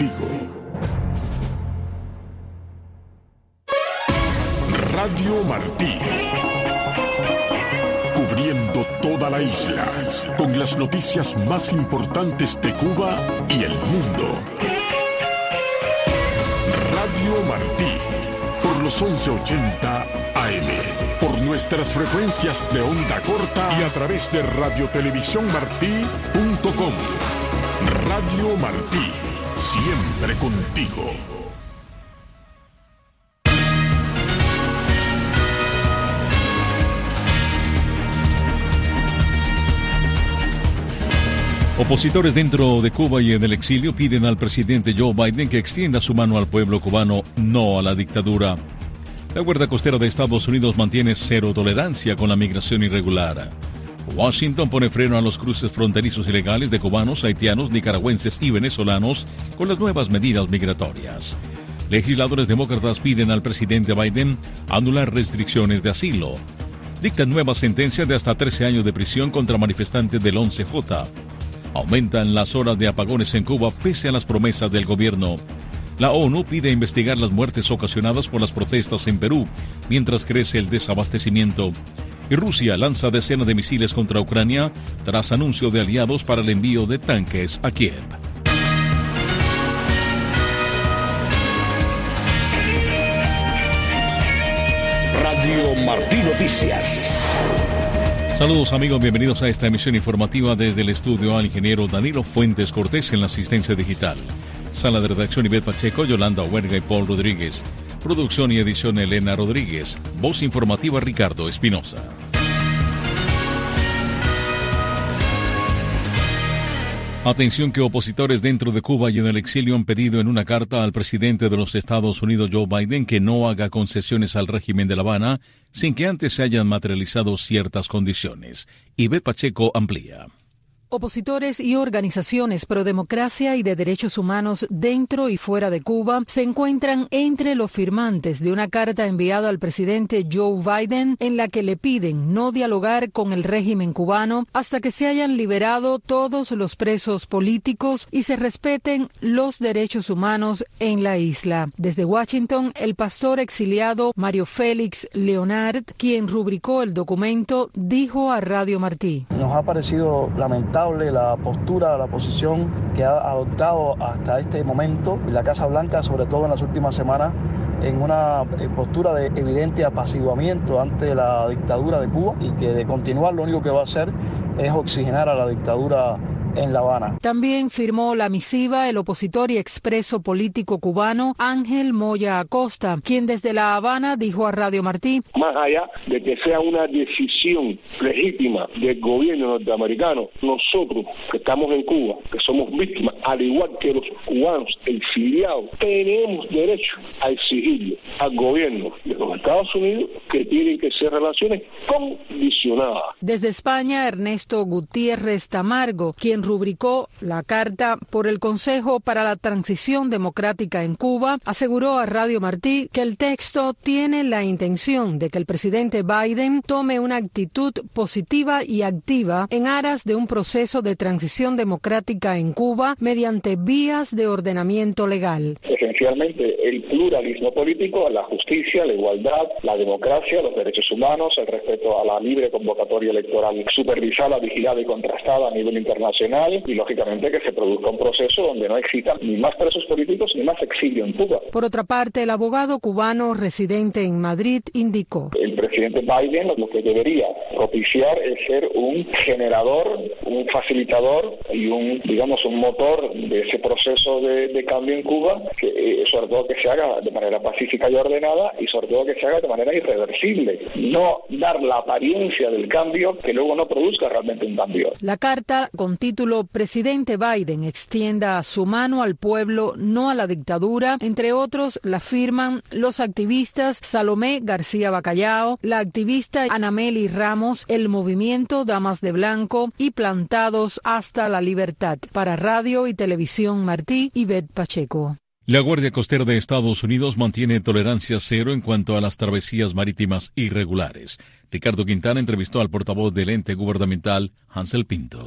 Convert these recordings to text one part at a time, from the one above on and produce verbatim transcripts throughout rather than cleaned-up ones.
contigo. Radio Martí. Cubriendo toda la isla, con las noticias más importantes de Cuba y el mundo. Radio Martí, por los once ochenta A M, por nuestras frecuencias de onda corta y a través de radio televisión martí punto com. Radio Martí, siempre contigo. Opositores dentro de Cuba y en el exilio piden al presidente Joe Biden que extienda su mano al pueblo cubano, no a la dictadura. La Guardia Costera de Estados Unidos mantiene cero tolerancia con la migración irregular. Washington pone freno a los cruces fronterizos ilegales de cubanos, haitianos, nicaragüenses y venezolanos con las nuevas medidas migratorias. Legisladores demócratas piden al presidente Biden anular restricciones de asilo. Dictan nueva sentencia de hasta trece años de prisión contra manifestantes del once J. Aumentan las horas de apagones en Cuba pese a las promesas del gobierno. La ONU pide investigar las muertes ocasionadas por las protestas en Perú, mientras crece el desabastecimiento. Y Rusia lanza decenas de misiles contra Ucrania tras anuncio de aliados para el envío de tanques a Kiev. Radio Martí Noticias. Saludos amigos, bienvenidos a esta emisión informativa desde el estudio al ingeniero Danilo Fuentes Cortés en la asistencia digital. Sala de redacción Ivette Pacheco, Yolanda Huerga y Paul Rodríguez. Producción y edición Elena Rodríguez. Voz informativa Ricardo Espinosa. Atención que opositores dentro de Cuba y en el exilio han pedido en una carta al presidente de los Estados Unidos, Joe Biden, que no haga concesiones al régimen de La Habana sin que antes se hayan materializado ciertas condiciones. Ivette Pacheco amplía. Opositores y organizaciones pro democracia y de derechos humanos dentro y fuera de Cuba se encuentran entre los firmantes de una carta enviada al presidente Joe Biden en la que le piden no dialogar con el régimen cubano hasta que se hayan liberado todos los presos políticos y se respeten los derechos humanos en la isla. Desde Washington, el pastor exiliado Mario Félix Leonard, quien rubricó el documento, dijo a Radio Martí: Nos ha parecido lamentable la postura, la posición que ha adoptado hasta este momento la Casa Blanca, sobre todo en las últimas semanas, en una postura de evidente apaciguamiento ante la dictadura de Cuba, y que de continuar lo único que va a hacer es oxigenar a la dictadura en La Habana. También firmó la misiva el opositor y expreso político cubano Ángel Moya Acosta, quien desde La Habana dijo a Radio Martí: más allá de que sea una decisión legítima del gobierno norteamericano, nosotros que estamos en Cuba, que somos víctimas, al igual que los cubanos exiliados, tenemos derecho a exigirle al gobierno de los Estados Unidos que tienen que ser relaciones condicionadas. Desde España, Ernesto Gutiérrez Tamargo, quien rubricó la carta por el Consejo para la Transición Democrática en Cuba, aseguró a Radio Martí que el texto tiene la intención de que el presidente Biden tome una actitud positiva y activa en aras de un proceso de transición democrática en Cuba mediante vías de ordenamiento legal. Esencialmente el pluralismo político, la justicia, la igualdad, la democracia, los derechos humanos, el respeto a la libre convocatoria electoral supervisada, vigilada y contrastada a nivel internacional, y lógicamente que se produzca un proceso donde no existan ni más presos políticos ni más exilio en Cuba. Por otra parte, el abogado cubano residente en Madrid indicó: el presidente Biden lo que debería propiciar es ser un generador, un facilitador y un, digamos, un motor de ese proceso de, de cambio en Cuba, que eh, sobre todo que se haga de manera pacífica y ordenada, y sobre todo que se haga de manera irreversible, no dar la apariencia del cambio que luego no produzca realmente un cambio. La carta con título Presidente Biden extienda su mano al pueblo, no a la dictadura, entre otros, la firman los activistas Salomé García Bacallao, la activista Anameli Ramos, el movimiento Damas de Blanco y Plantados hasta la Libertad. Para Radio y Televisión Martí, Ivette Pacheco. La Guardia Costera de Estados Unidos mantiene tolerancia cero en cuanto a las travesías marítimas irregulares. Ricardo Quintana entrevistó al portavoz del ente gubernamental, Hansel Pintos.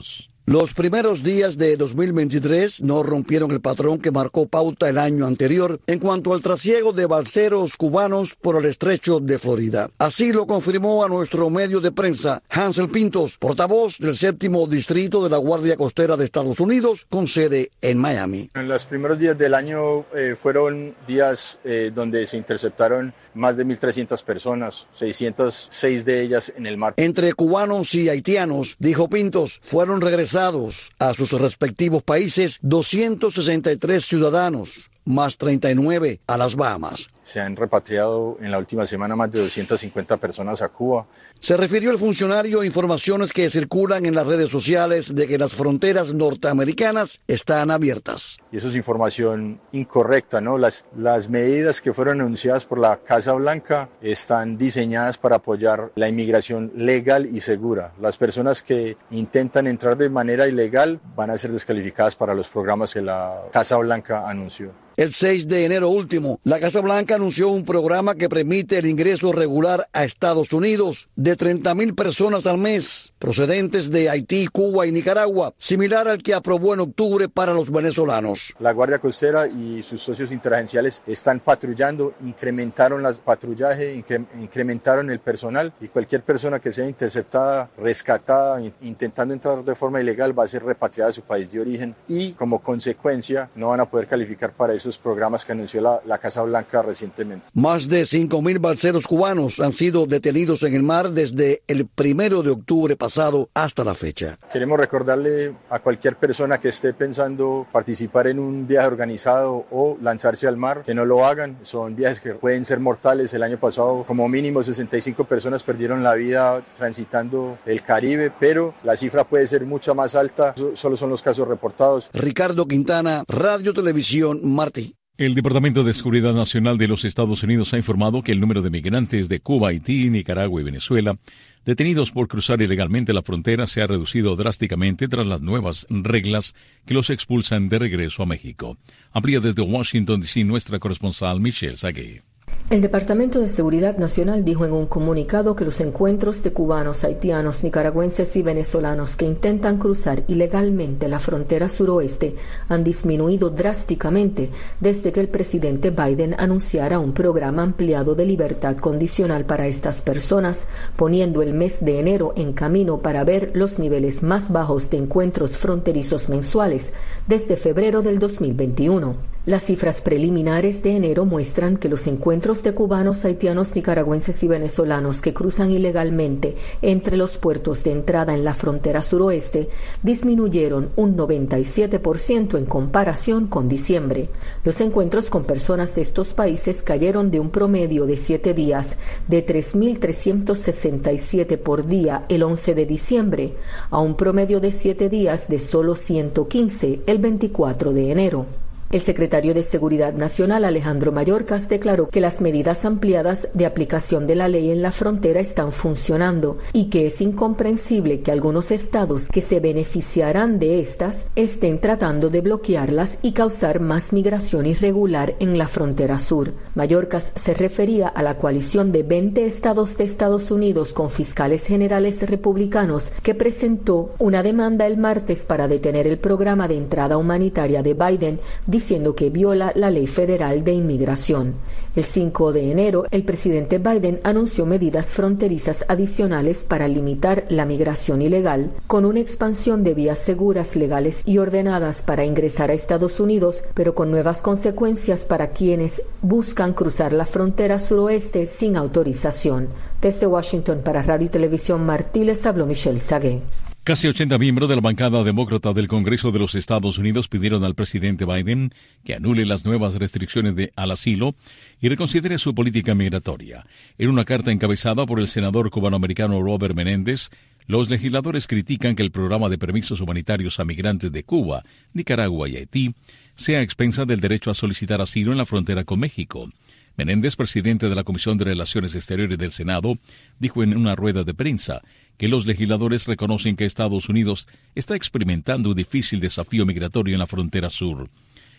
Los primeros días de dos mil veintitrés no rompieron el patrón que marcó pauta el año anterior en cuanto al trasiego de balseros cubanos por el estrecho de Florida. Así lo confirmó a nuestro medio de prensa Hansel Pintos, portavoz del séptimo distrito de la Guardia Costera de Estados Unidos, con sede en Miami. En los primeros días del año eh, fueron días eh, donde se interceptaron más de mil trescientas personas, seiscientas seis de ellas en el mar. Entre cubanos y haitianos, dijo Pintos, fueron regresados a sus respectivos países doscientos sesenta y tres ciudadanos, más treinta y nueve a las Bahamas. Se han repatriado en la última semana más de doscientas cincuenta personas a Cuba. Se refirió el funcionario a informaciones que circulan en las redes sociales de que las fronteras norteamericanas están abiertas. Y eso es información incorrecta, ¿no? Las, las medidas que fueron anunciadas por la Casa Blanca están diseñadas para apoyar la inmigración legal y segura. Las personas que intentan entrar de manera ilegal van a ser descalificadas para los programas que la Casa Blanca anunció. El seis de enero último, la Casa Blanca anunció un programa que permite el ingreso regular a Estados Unidos de treinta mil personas al mes, procedentes de Haití, Cuba y Nicaragua, similar al que aprobó en octubre para los venezolanos. La Guardia Costera y sus socios interagenciales están patrullando, incrementaron el patrullaje, incre- incrementaron el personal, y cualquier persona que sea interceptada, rescatada, intentando entrar de forma ilegal, va a ser repatriada a su país de origen y, como consecuencia, no van a poder calificar para eso. Esos programas que anunció la, la Casa Blanca recientemente. Más de cinco mil balseros cubanos han sido detenidos en el mar desde el primero de octubre pasado hasta la fecha. Queremos recordarle a cualquier persona que esté pensando participar en un viaje organizado o lanzarse al mar, que no lo hagan. Son viajes que pueden ser mortales. El año pasado, como mínimo, sesenta y cinco personas perdieron la vida transitando el Caribe, pero la cifra puede ser mucho más alta. Solo son los casos reportados. Ricardo Quintana, Radio Televisión Martí. El Departamento de Seguridad Nacional de los Estados Unidos ha informado que el número de migrantes de Cuba, Haití, Nicaragua y Venezuela detenidos por cruzar ilegalmente la frontera se ha reducido drásticamente tras las nuevas reglas que los expulsan de regreso a México. Amplía desde Washington, D C nuestra corresponsal Michelle Sagué. El Departamento de Seguridad Nacional dijo en un comunicado que los encuentros de cubanos, haitianos, nicaragüenses y venezolanos que intentan cruzar ilegalmente la frontera suroeste han disminuido drásticamente desde que el presidente Biden anunciara un programa ampliado de libertad condicional para estas personas, poniendo el mes de enero en camino para ver los niveles más bajos de encuentros fronterizos mensuales desde febrero del dos mil veintiuno. Las cifras preliminares de enero muestran que los encuentros de cubanos, haitianos, nicaragüenses y venezolanos que cruzan ilegalmente entre los puertos de entrada en la frontera suroeste disminuyeron un noventa y siete por ciento en comparación con diciembre. Los encuentros con personas de estos países cayeron de un promedio de siete días de tres mil trescientos sesenta y siete por día el once de diciembre a un promedio de siete días de solo ciento quince el veinticuatro de enero. El secretario de Seguridad Nacional, Alejandro Mayorkas, declaró que las medidas ampliadas de aplicación de la ley en la frontera están funcionando y que es incomprensible que algunos estados que se beneficiarán de estas estén tratando de bloquearlas y causar más migración irregular en la frontera sur. Mayorkas se refería a la coalición de veinte estados de Estados Unidos con fiscales generales republicanos que presentó una demanda el martes para detener el programa de entrada humanitaria de Biden, diciendo que viola la ley federal de inmigración. El cinco de enero, el presidente Biden anunció medidas fronterizas adicionales para limitar la migración ilegal, con una expansión de vías seguras, legales y ordenadas para ingresar a Estados Unidos, pero con nuevas consecuencias para quienes buscan cruzar la frontera suroeste sin autorización. Desde Washington para Radio y Televisión Martí les habló Michelle Sagué. Casi ochenta miembros de la bancada demócrata del Congreso de los Estados Unidos pidieron al presidente Biden que anule las nuevas restricciones de, al asilo y reconsidere su política migratoria. En una carta encabezada por el senador cubanoamericano Robert Menéndez, los legisladores critican que el programa de permisos humanitarios a migrantes de Cuba, Nicaragua y Haití sea a expensas del derecho a solicitar asilo en la frontera con México. Menéndez, presidente de la Comisión de Relaciones Exteriores del Senado, dijo en una rueda de prensa que los legisladores reconocen que Estados Unidos está experimentando un difícil desafío migratorio en la frontera sur.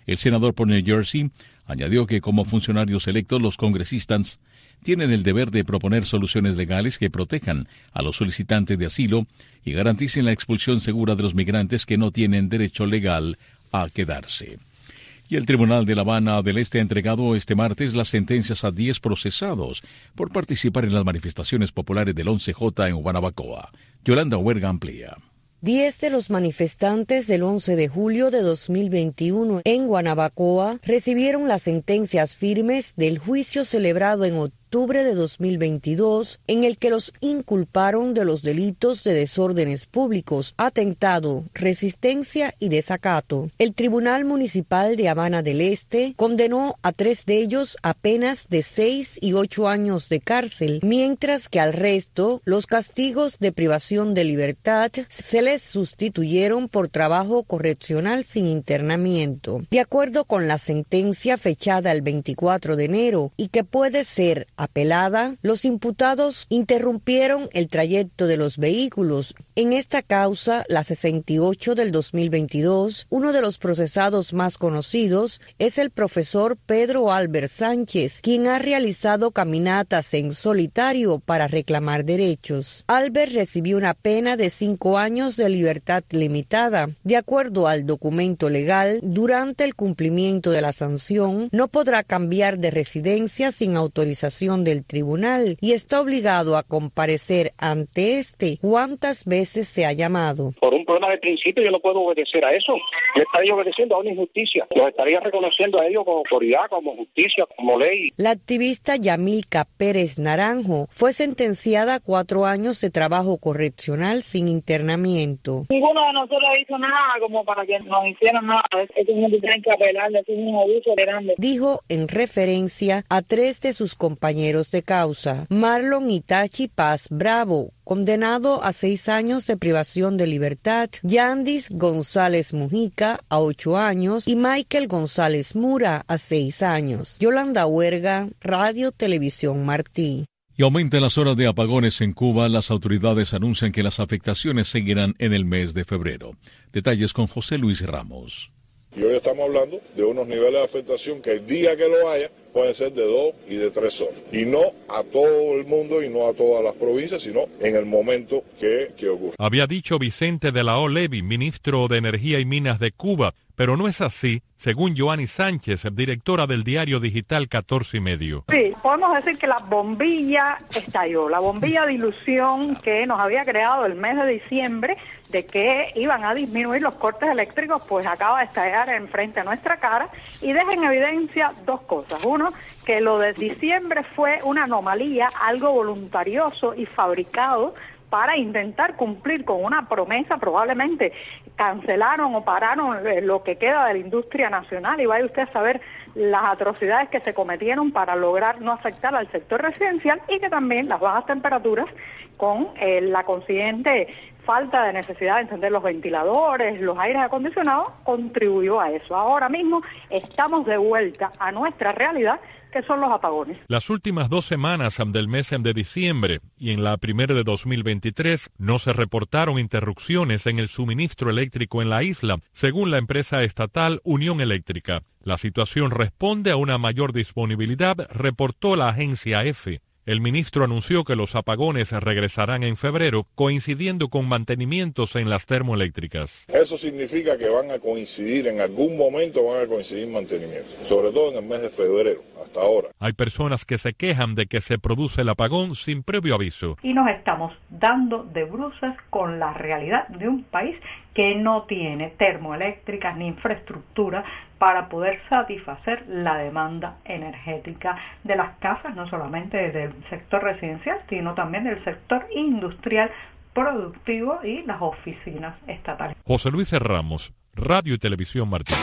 El senador por New Jersey añadió que como funcionarios electos los congresistas tienen el deber de proponer soluciones legales que protejan a los solicitantes de asilo y garanticen la expulsión segura de los migrantes que no tienen derecho legal a quedarse. Y el Tribunal de La Habana del Este ha entregado este martes las sentencias a diez procesados por participar en las manifestaciones populares del once J en Guanabacoa. Yolanda Huerga amplía. Diez de los manifestantes del once de julio de dos mil veintiuno en Guanabacoa recibieron las sentencias firmes del juicio celebrado en octubre de dos mil veintidós, en el que los inculparon de los delitos de desórdenes públicos, atentado, resistencia y desacato. El Tribunal Municipal de Habana del Este condenó a tres de ellos a penas de seis y ocho años de cárcel, mientras que al resto los castigos de privación de libertad se les sustituyeron por trabajo correccional sin internamiento. De acuerdo con la sentencia fechada el veinticuatro de enero y que puede ser apelada, los imputados interrumpieron el trayecto de los vehículos. En esta causa, la sesenta y ocho del dos mil veintidós, uno de los procesados más conocidos es el profesor Pedro Albert Sánchez, quien ha realizado caminatas en solitario para reclamar derechos. Albert recibió una pena de cinco años de libertad limitada. De acuerdo al documento legal, durante el cumplimiento de la sanción, no podrá cambiar de residencia sin autorización del tribunal y está obligado a comparecer ante este cuantas veces se ha llamado. Por un problema de principio yo no puedo obedecer a eso. Yo estaría obedeciendo a una injusticia. Los estaría reconociendo a ellos como autoridad, como justicia, como ley. La activista Yamilka Pérez Naranjo fue sentenciada a cuatro años de trabajo correccional sin internamiento. Ninguno de nosotros hizo nada como para que nos hicieran nada. Eso no tienen que apelarle, eso es un abuso grande. Dijo en referencia a tres de sus compañeros de causa. Marlon Itachi Paz Bravo, condenado a seis años de privación de libertad, Yandis González Mujica a ocho años y Michael González Mura a seis años. Yolanda Huerga, Radio Televisión Martí. Y aumentan las horas de apagones en Cuba. Las autoridades anuncian que las afectaciones seguirán en el mes de febrero. Detalles con José Luis Ramos. Y hoy estamos hablando de unos niveles de afectación que el día que lo haya pueden ser de dos y de tres horas. Y no a todo el mundo y no a todas las provincias, sino en el momento que, que ocurre. Había dicho Vicente de la O. Levy, ministro de Energía y Minas de Cuba, pero no es así, según Joanny Sánchez, directora del diario digital catorce y medio. Sí, podemos decir que la bombilla estalló, la bombilla de ilusión que nos había creado el mes de diciembre de que iban a disminuir los cortes eléctricos, pues acaba de estallar enfrente a nuestra cara y deja en evidencia dos cosas. Uno, que lo de diciembre fue una anomalía, algo voluntarioso y fabricado para intentar cumplir con una promesa. Probablemente cancelaron o pararon lo que queda de la industria nacional y vaya usted a saber las atrocidades que se cometieron para lograr no afectar al sector residencial, y que también las bajas temperaturas con eh, la consiguiente falta de necesidad de encender los ventiladores, los aires acondicionados, contribuyó a eso. Ahora mismo estamos de vuelta a nuestra realidad, que son los apagones. Las últimas dos semanas del mes de diciembre y en la primera de dos mil veintitrés no se reportaron interrupciones en el suministro eléctrico en la isla, según la empresa estatal Unión Eléctrica. La situación responde a una mayor disponibilidad, reportó la agencia EFE. El ministro anunció que los apagones regresarán en febrero, coincidiendo con mantenimientos en las termoeléctricas. Eso significa que van a coincidir, en algún momento van a coincidir mantenimientos, sobre todo en el mes de febrero, hasta ahora. Hay personas que se quejan de que se produce el apagón sin previo aviso. Y nos estamos dando de bruces con la realidad de un país que no tiene termoeléctricas ni infraestructura para poder satisfacer la demanda energética de las casas, no solamente del sector residencial, sino también del sector industrial, productivo y las oficinas estatales. José Luis Ramos, Radio y Televisión Martín.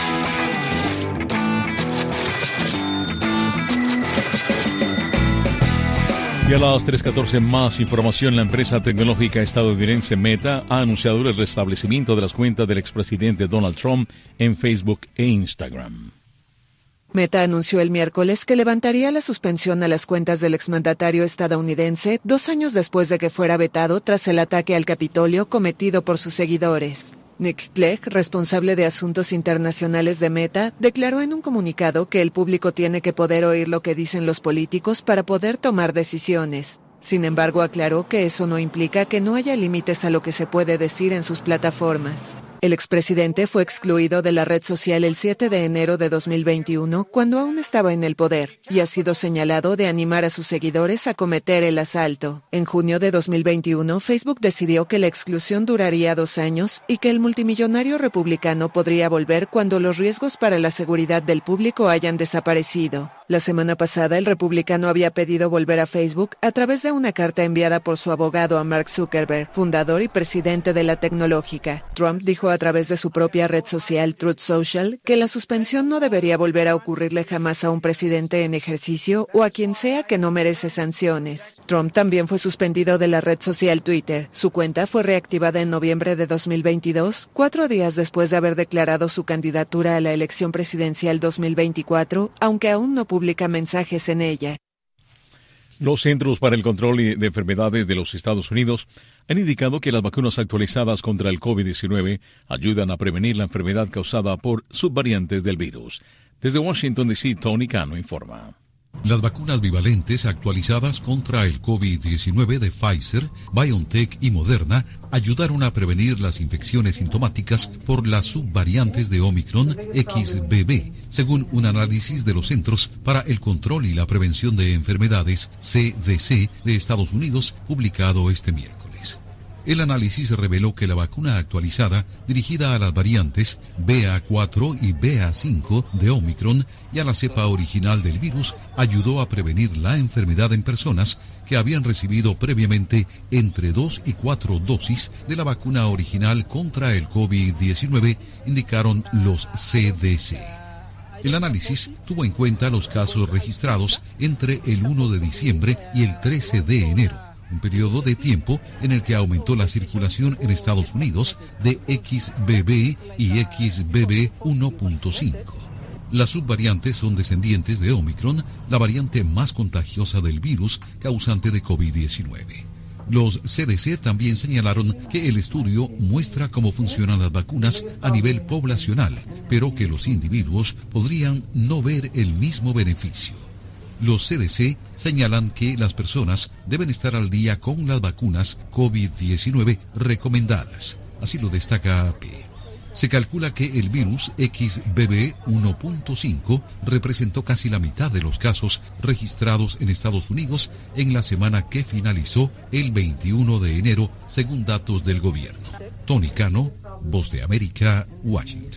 Y a las tres catorce, más información. La empresa tecnológica estadounidense Meta ha anunciado el restablecimiento de las cuentas del expresidente Donald Trump en Facebook e Instagram. Meta anunció el miércoles que levantaría la suspensión a las cuentas del exmandatario estadounidense dos años después de que fuera vetado tras el ataque al Capitolio cometido por sus seguidores. Nick Clegg, responsable de asuntos internacionales de Meta, declaró en un comunicado que el público tiene que poder oír lo que dicen los políticos para poder tomar decisiones. Sin embargo, aclaró que eso no implica que no haya límites a lo que se puede decir en sus plataformas. El expresidente fue excluido de la red social el siete de enero de dos mil veintiuno, cuando aún estaba en el poder, y ha sido señalado de animar a sus seguidores a cometer el asalto. En junio de dos mil veintiuno, Facebook decidió que la exclusión duraría dos años y que el multimillonario republicano podría volver cuando los riesgos para la seguridad del público hayan desaparecido. La semana pasada, el republicano había pedido volver a Facebook a través de una carta enviada por su abogado a Mark Zuckerberg, fundador y presidente de la tecnológica. Trump dijo a través de su propia red social Truth Social que la suspensión no debería volver a ocurrirle jamás a un presidente en ejercicio o a quien sea que no merece sanciones. Trump también fue suspendido de la red social Twitter. Su cuenta fue reactivada en noviembre de dos mil veintidós, cuatro días después de haber declarado su candidatura a la elección presidencial dos mil veinticuatro, aunque aún no publica mensajes en ella. Los Centros para el Control de Enfermedades de los Estados Unidos han indicado que las vacunas actualizadas contra el COVID diecinueve ayudan a prevenir la enfermedad causada por subvariantes del virus. Desde Washington, D C, Tony Cano informa. Las vacunas bivalentes actualizadas contra el COVID diecinueve de Pfizer, BioNTech y Moderna ayudaron a prevenir las infecciones sintomáticas por las subvariantes de Omicron X B B, según un análisis de los Centros para el Control y la Prevención de Enfermedades, C D C, de Estados Unidos, publicado este miércoles. El análisis reveló que la vacuna actualizada, dirigida a las variantes B A cuatro y B A cinco de Omicron y a la cepa original del virus, ayudó a prevenir la enfermedad en personas que habían recibido previamente entre dos y cuatro dosis de la vacuna original contra el COVID diecinueve, indicaron los C D C. El análisis tuvo en cuenta los casos registrados entre el primero de diciembre y el trece de enero. Un periodo de tiempo en el que aumentó la circulación en Estados Unidos de X B B y X B B uno punto cinco. Las subvariantes son descendientes de Omicron, la variante más contagiosa del virus causante de COVID diecinueve. Los C D C también señalaron que el estudio muestra cómo funcionan las vacunas a nivel poblacional, pero que los individuos podrían no ver el mismo beneficio. Los C D C señalan que las personas deben estar al día con las vacunas COVID diecinueve recomendadas. Así lo destaca A P. Se calcula que el virus X B B uno punto cinco representó casi la mitad de los casos registrados en Estados Unidos en la semana que finalizó el veintiuno de enero, según datos del gobierno. Tony Cano, Voz de América, Washington.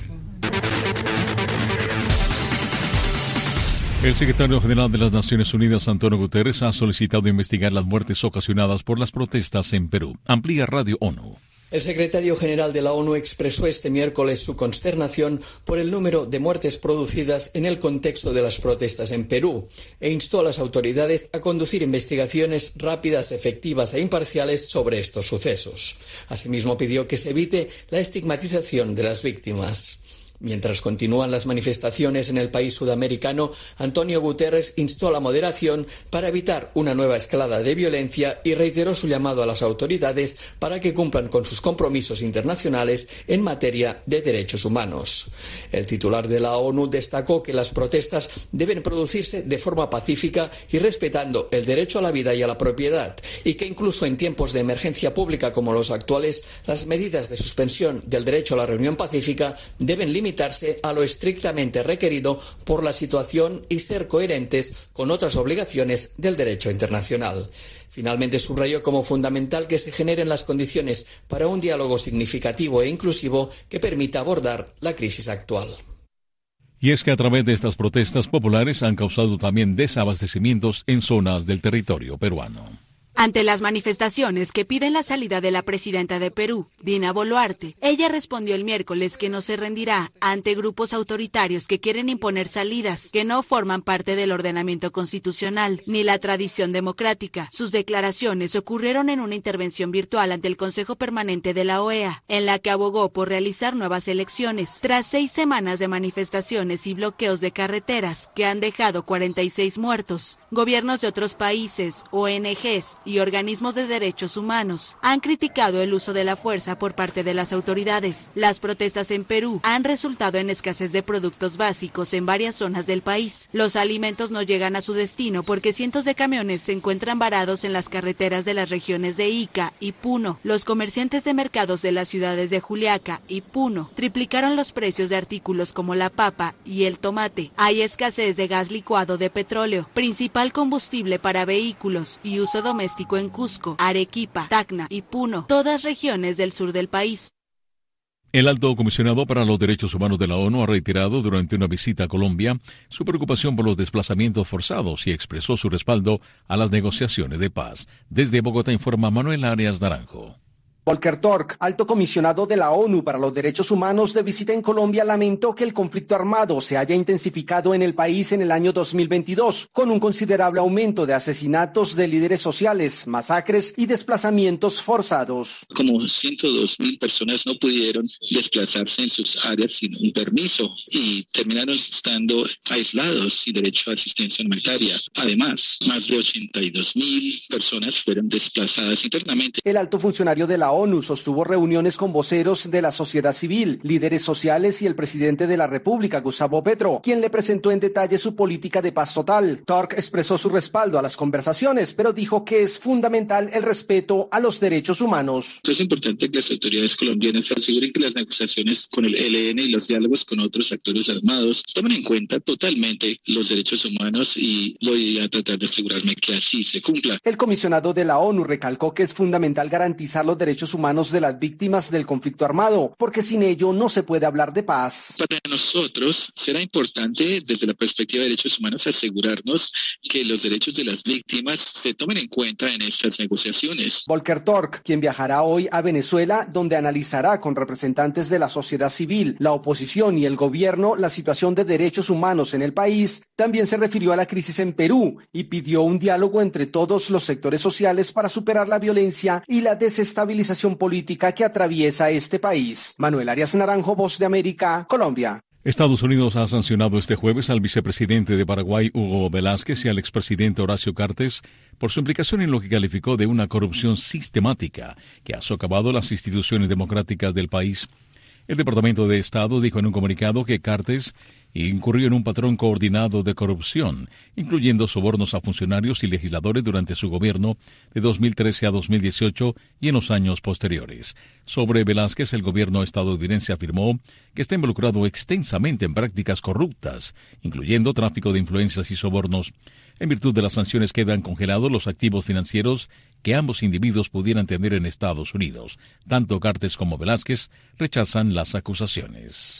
El secretario general de las Naciones Unidas, Antonio Guterres, ha solicitado investigar las muertes ocasionadas por las protestas en Perú. Amplía Radio ONU. El secretario general de la ONU expresó este miércoles su consternación por el número de muertes producidas en el contexto de las protestas en Perú e instó a las autoridades a conducir investigaciones rápidas, efectivas e imparciales sobre estos sucesos. Asimismo, pidió que se evite la estigmatización de las víctimas. Mientras continúan las manifestaciones en el país sudamericano, Antonio Guterres instó a la moderación para evitar una nueva escalada de violencia y reiteró su llamado a las autoridades para que cumplan con sus compromisos internacionales en materia de derechos humanos. El titular de la ONU destacó que las protestas deben producirse de forma pacífica y respetando el derecho a la vida y a la propiedad, y que incluso en tiempos de emergencia pública como los actuales, las medidas de suspensión del derecho a la reunión pacífica deben limitarse limitarse a lo estrictamente requerido por la situación y ser coherentes con otras obligaciones del derecho internacional. Finalmente, subrayó como fundamental que se generen las condiciones para un diálogo significativo e inclusivo que permita abordar la crisis actual. Y es que a través de estas protestas populares han causado también desabastecimientos en zonas del territorio peruano. Ante las manifestaciones que piden la salida de la presidenta de Perú, Dina Boluarte, ella respondió el miércoles que no se rendirá ante grupos autoritarios que quieren imponer salidas que no forman parte del ordenamiento constitucional ni la tradición democrática. Sus declaraciones ocurrieron en una intervención virtual ante el Consejo Permanente de la O E A, en la que abogó por realizar nuevas elecciones, tras seis semanas de manifestaciones y bloqueos de carreteras que han dejado cuarenta y seis muertos. Gobiernos de otros países, O N Ges y organismos de derechos humanos han criticado el uso de la fuerza por parte de las autoridades. Las protestas en Perú han resultado en escasez de productos básicos en varias zonas del país. Los alimentos no llegan a su destino porque cientos de camiones se encuentran varados en las carreteras de las regiones de Ica y Puno. Los comerciantes de mercados de las ciudades de Juliaca y Puno triplicaron los precios de artículos como la papa y el tomate. Hay escasez de gas licuado de petróleo, principal combustible para vehículos y uso doméstico en Cusco, Arequipa, Tacna y Puno, todas regiones del sur del país. El alto comisionado para los derechos humanos de la ONU ha reiterado durante una visita a Colombia su preocupación por los desplazamientos forzados y expresó su respaldo a las negociaciones de paz. Desde Bogotá informa Manuel Arias Naranjo. Volker Turk, alto comisionado de la ONU para los Derechos Humanos de visita en Colombia, lamentó que el conflicto armado se haya intensificado en el país en el año dos mil veintidós, con un considerable aumento de asesinatos de líderes sociales, masacres y desplazamientos forzados. Como ciento dos mil personas no pudieron desplazarse en sus áreas sin un permiso y terminaron estando aislados sin derecho a asistencia humanitaria. Además, más de ochenta y dos mil personas fueron desplazadas internamente. El alto funcionario de la ONU sostuvo reuniones con voceros de la sociedad civil, líderes sociales y el presidente de la República, Gustavo Petro, quien le presentó en detalle su política de paz total. Turk expresó su respaldo a las conversaciones, pero dijo que es fundamental el respeto a los derechos humanos. Es importante que las autoridades colombianas se aseguren que las negociaciones con el E L N y los diálogos con otros actores armados tomen en cuenta totalmente los derechos humanos y voy a tratar de asegurarme que así se cumpla. El comisionado de la ONU recalcó que es fundamental garantizar los derechos humanos de las víctimas del conflicto armado, porque sin ello no se puede hablar de paz. Para nosotros será importante desde la perspectiva de derechos humanos asegurarnos que los derechos de las víctimas se tomen en cuenta en estas negociaciones. Volker Turk, quien viajará hoy a Venezuela, donde analizará con representantes de la sociedad civil, la oposición y el gobierno la situación de derechos humanos en el país, también se refirió a la crisis en Perú y pidió un diálogo entre todos los sectores sociales para superar la violencia y la desestabilización política que atraviesa este país. Manuel Arias Naranjo, Voz de América, Colombia. Estados Unidos ha sancionado este jueves al vicepresidente de Paraguay, Hugo Velázquez, y al expresidente Horacio Cartes por su implicación en lo que calificó de una corrupción sistemática que ha socavado las instituciones democráticas del país. El Departamento de Estado dijo en un comunicado que Cartes incurrió en un patrón coordinado de corrupción, incluyendo sobornos a funcionarios y legisladores durante su gobierno de dos mil trece a dos mil dieciocho y en los años posteriores. Sobre Velázquez, el gobierno estadounidense afirmó que está involucrado extensamente en prácticas corruptas, incluyendo tráfico de influencias y sobornos. En virtud de las sanciones quedan congelados los activos financieros que ambos individuos pudieran tener en Estados Unidos. Tanto Cartes como Velázquez rechazan las acusaciones.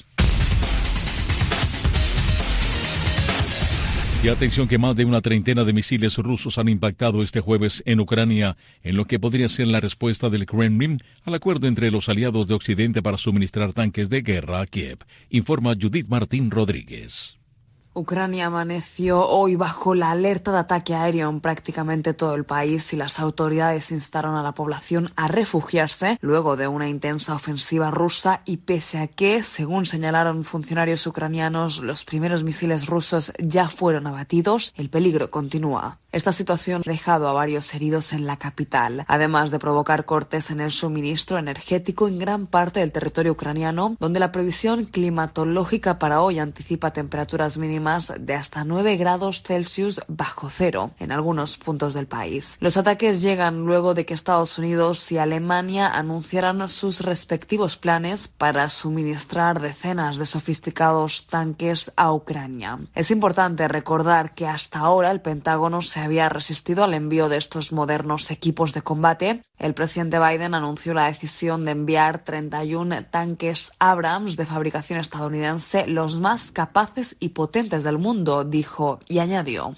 Y atención que más de una treintena de misiles rusos han impactado este jueves en Ucrania, en lo que podría ser la respuesta del Kremlin al acuerdo entre los aliados de Occidente para suministrar tanques de guerra a Kiev, informa Judith Martín Rodríguez. Ucrania amaneció hoy bajo la alerta de ataque aéreo en prácticamente todo el país y las autoridades instaron a la población a refugiarse luego de una intensa ofensiva rusa y pese a que, según señalaron funcionarios ucranianos, los primeros misiles rusos ya fueron abatidos, el peligro continúa. Esta situación ha dejado a varios heridos en la capital, además de provocar cortes en el suministro energético en gran parte del territorio ucraniano, donde la previsión climatológica para hoy anticipa temperaturas mínimas de hasta nueve grados Celsius bajo cero en algunos puntos del país. Los ataques llegan luego de que Estados Unidos y Alemania anunciaran sus respectivos planes para suministrar decenas de sofisticados tanques a Ucrania. Es importante recordar que hasta ahora el Pentágono se había resistido al envío de estos modernos equipos de combate. El presidente Biden anunció la decisión de enviar treinta y uno tanques Abrams de fabricación estadounidense, los más capaces y potentes del mundo, dijo y añadió.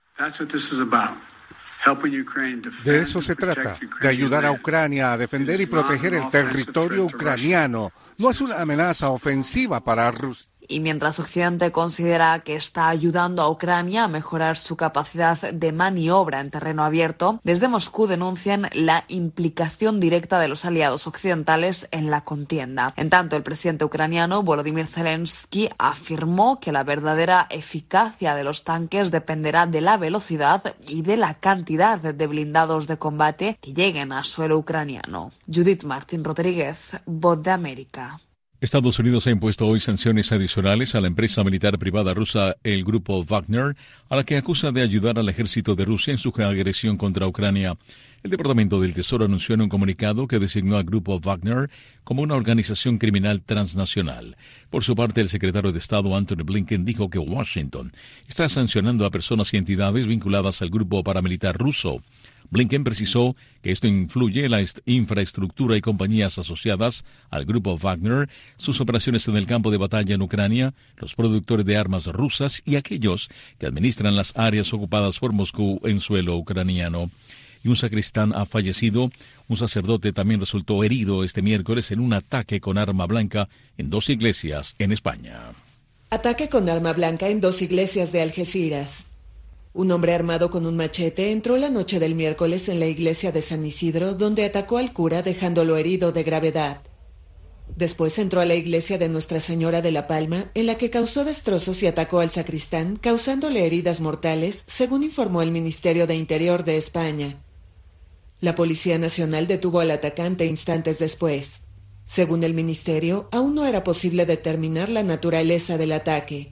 De eso se trata, de ayudar a Ucrania a defender y proteger el territorio ucraniano. No es una amenaza ofensiva para Rusia. Y mientras Occidente considera que está ayudando a Ucrania a mejorar su capacidad de maniobra en terreno abierto, desde Moscú denuncian la implicación directa de los aliados occidentales en la contienda. En tanto, el presidente ucraniano Volodymyr Zelensky afirmó que la verdadera eficacia de los tanques dependerá de la velocidad y de la cantidad de blindados de combate que lleguen a suelo ucraniano. Judith Martín Rodríguez, Voz de América. Estados Unidos ha impuesto hoy sanciones adicionales a la empresa militar privada rusa, el grupo Wagner, a la que acusa de ayudar al ejército de Rusia en su agresión contra Ucrania. El Departamento del Tesoro anunció en un comunicado que designó al grupo Wagner como una organización criminal transnacional. Por su parte, el secretario de Estado Antony Blinken dijo que Washington está sancionando a personas y entidades vinculadas al grupo paramilitar ruso. Blinken precisó que esto influye en la infraestructura y compañías asociadas al grupo Wagner, sus operaciones en el campo de batalla en Ucrania, los productores de armas rusas y aquellos que administran las áreas ocupadas por Moscú en suelo ucraniano. Y un sacristán ha fallecido. Un sacerdote también resultó herido este miércoles en un ataque con arma blanca en dos iglesias en España. Ataque con arma blanca en dos iglesias de Algeciras. Un hombre armado con un machete entró la noche del miércoles en la iglesia de San Isidro, donde atacó al cura dejándolo herido de gravedad. Después entró a la iglesia de Nuestra Señora de la Palma, en la que causó destrozos y atacó al sacristán, causándole heridas mortales, según informó el Ministerio de Interior de España. La Policía Nacional detuvo al atacante instantes después. Según el ministerio, aún no era posible determinar la naturaleza del ataque.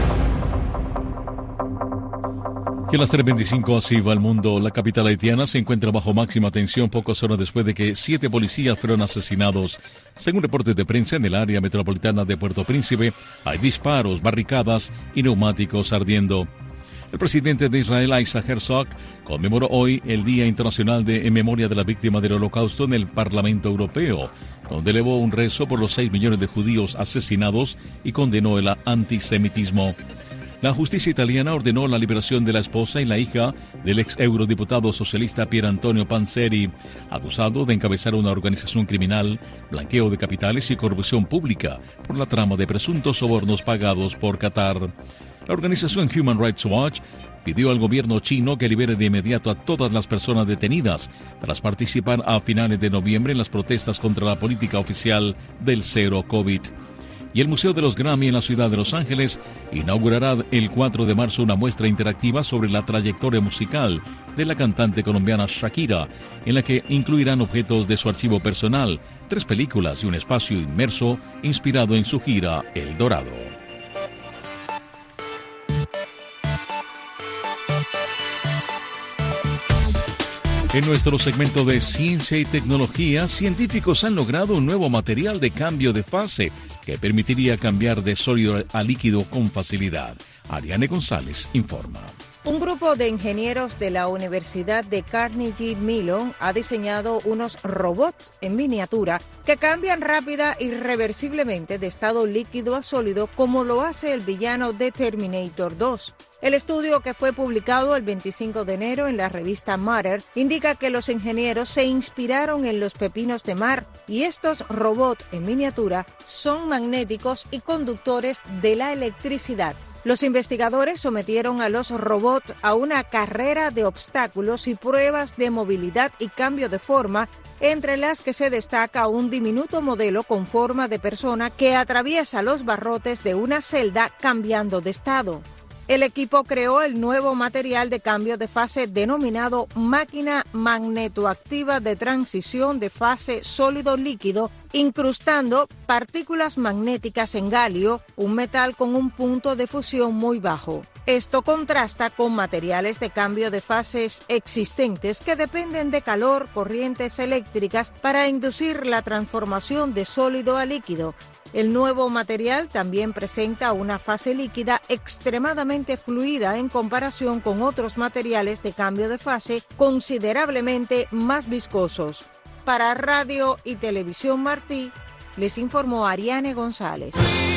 Y a las tres veinticinco así va el mundo. La capital haitiana se encuentra bajo máxima tensión pocas horas después de que siete policías fueron asesinados. Según reportes de prensa, en el área metropolitana de Puerto Príncipe hay disparos, barricadas y neumáticos ardiendo. El presidente de Israel, Isaac Herzog, conmemoró hoy el Día Internacional de en Memoria de la Víctima del Holocausto en el Parlamento Europeo, donde elevó un rezo por los seis millones de judíos asesinados y condenó el antisemitismo. La justicia italiana ordenó la liberación de la esposa y la hija del ex eurodiputado socialista Pier Antonio Panzeri, acusado de encabezar una organización criminal, blanqueo de capitales y corrupción pública por la trama de presuntos sobornos pagados por Qatar. La organización Human Rights Watch pidió al gobierno chino que libere de inmediato a todas las personas detenidas tras participar a finales de noviembre en las protestas contra la política oficial del cero COVID. Y el Museo de los Grammy en la ciudad de Los Ángeles inaugurará el cuatro de marzo una muestra interactiva sobre la trayectoria musical de la cantante colombiana Shakira, en la que incluirán objetos de su archivo personal, tres películas y un espacio inmerso inspirado en su gira El Dorado. En nuestro segmento de Ciencia y Tecnología, científicos han logrado un nuevo material de cambio de fase que permitiría cambiar de sólido a líquido con facilidad. Ariane González informa. Un grupo de ingenieros de la Universidad de Carnegie Mellon ha diseñado unos robots en miniatura que cambian rápida y irreversiblemente de estado líquido a sólido, como lo hace el villano de Terminator dos. El estudio, que fue publicado el veinticinco de enero en la revista Matter, indica que los ingenieros se inspiraron en los pepinos de mar y estos robots en miniatura son magnéticos y conductores de la electricidad. Los investigadores sometieron a los robots a una carrera de obstáculos y pruebas de movilidad y cambio de forma, entre las que se destaca un diminuto modelo con forma de persona que atraviesa los barrotes de una celda cambiando de estado. El equipo creó el nuevo material de cambio de fase denominado máquina magnetoactiva de transición de fase sólido-líquido, incrustando partículas magnéticas en galio, un metal con un punto de fusión muy bajo. Esto contrasta con materiales de cambio de fases existentes que dependen de calor, corrientes eléctricas para inducir la transformación de sólido a líquido. El nuevo material también presenta una fase líquida extremadamente fluida en comparación con otros materiales de cambio de fase considerablemente más viscosos. Para Radio y Televisión Martí, les informó Ariane González.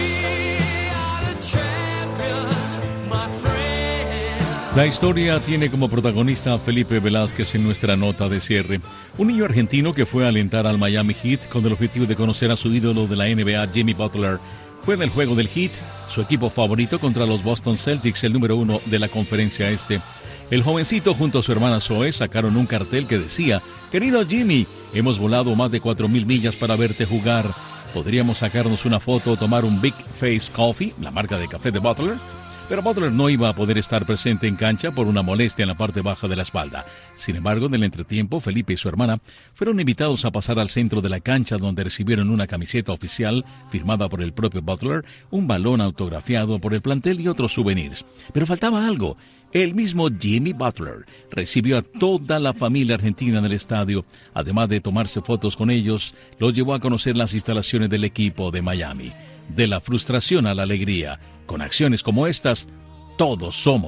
La historia tiene como protagonista a Felipe Velázquez en nuestra nota de cierre. Un niño argentino que fue a alentar al Miami Heat con el objetivo de conocer a su ídolo de la N B A, Jimmy Butler, Fue en el juego del Heat, su equipo favorito contra los Boston Celtics, el número uno de la conferencia este. El jovencito junto a su hermana Zoe sacaron un cartel que decía: «Querido Jimmy, hemos volado más de cuatro mil millas para verte jugar. ¿Podríamos sacarnos una foto o tomar un Big Face Coffee, la marca de café de Butler?». Pero Butler no iba a poder estar presente en cancha por una molestia en la parte baja de la espalda. Sin embargo, en el entretiempo, Felipe y su hermana fueron invitados a pasar al centro de la cancha, donde recibieron una camiseta oficial firmada por el propio Butler, un balón autografiado por el plantel y otros souvenirs. Pero faltaba algo. El mismo Jimmy Butler recibió a toda la familia argentina en el estadio. Además de tomarse fotos con ellos, los llevó a conocer las instalaciones del equipo de Miami. De la frustración a la alegría, con acciones como estas, todos somos